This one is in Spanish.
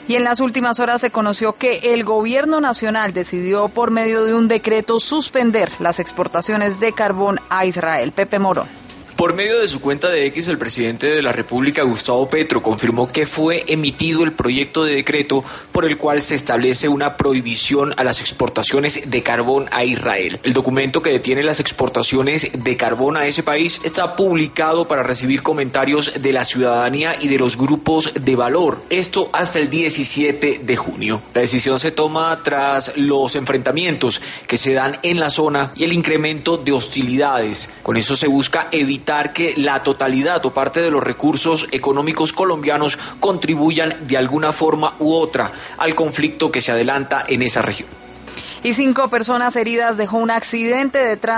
Y en las últimas horas se conoció que el gobierno nacional decidió por medio de un decreto suspender las exportaciones de carbón a Israel. Pepe Morón. Por medio de su cuenta de X, el presidente de la República, Gustavo Petro, confirmó que fue emitido el proyecto de decreto por el cual se establece una prohibición a las exportaciones de carbón a Israel. El documento que detiene las exportaciones de carbón a ese país está publicado para recibir comentarios de la ciudadanía y de los grupos de valor. Esto hasta el 17 de junio. La decisión se toma tras los enfrentamientos que se dan en la zona y el incremento de hostilidades. Con eso se busca evitar que la totalidad o parte de los recursos económicos colombianos contribuyan de alguna forma u otra al conflicto que se adelanta en esa región. Y 5 personas heridas dejó un accidente de tránsito